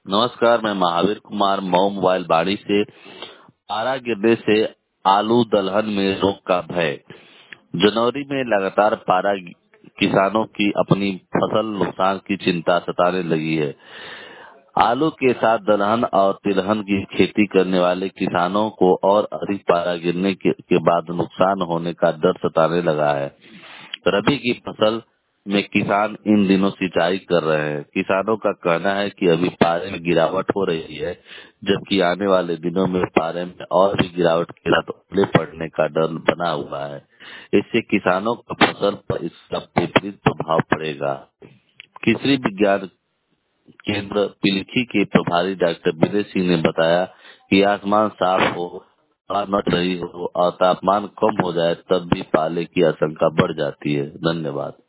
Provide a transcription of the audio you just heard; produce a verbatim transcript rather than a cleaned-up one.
नमस्कार, मैं महावीर कुमार मऊ मोबाइल बाड़ी से। पारा गिरने से आलू दलहन में रोग का भय। जनवरी में लगातार पारा किसानों की अपनी फसल नुकसान की चिंता सताने लगी है। आलू के साथ दलहन और तिलहन की खेती करने वाले किसानों को और अधिक पारा गिरने के, के बाद नुकसान होने का डर सताने लगा है। रबी की फसल में किसान इन दिनों सिंचाई कर रहे हैं। किसानों का कहना है कि अभी पारे में गिरावट हो रही है, जबकि आने वाले दिनों में पारे में और भी गिरावट के साथ ओले पड़ने का डर बना हुआ है। इससे किसानों की फसल पर इसका विपरीत प्रभाव पड़ेगा। कृषि विज्ञान केंद्र पिलखी के प्रभारी डॉक्टर विजय सिंह ने बताया कि आसमान साफ हो, हवा न रही हो और तापमान कम हो जाए तब भी पाले की आशंका बढ़ जाती है। धन्यवाद।